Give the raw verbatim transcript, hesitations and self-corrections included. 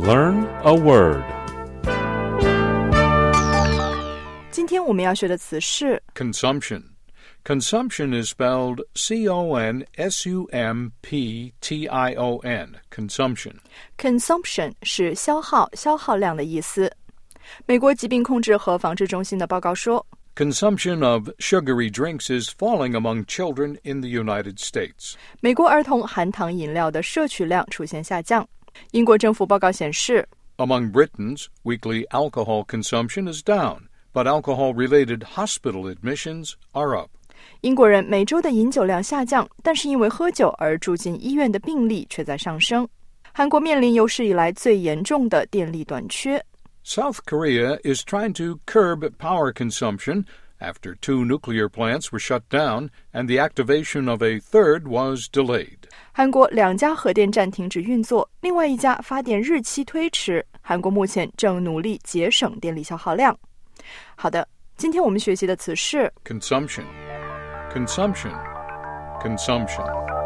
Learn a word. 今天我们要学的词是 Consumption.Consumption is spelled C O N S U M P T I O N, consumption. Consumption 是消耗、消耗量的意思。美国疾病控制和防治中心的报告说 Consumption of sugary drinks is falling among children in the United States. 美国儿童含糖饮料的摄取量出现下降。英国政府报告显示 Among Britons, weekly alcohol consumption is down, but alcohol-related hospital admissions are up. 英国人每周的饮酒量下降，但是因为喝酒而住进医院的病例却在上升。韩国面临有史以来最严重的电力短缺。 South Korea is trying to curb power consumption after two nuclear plants were shut down and the activation of a third was delayed. 韩国两家核电站停止运作，另外一家发电日期推迟。韩国目前正努力节省电力消耗量。好的，今天我们学习的词是 Consumption.Consumption, consumption.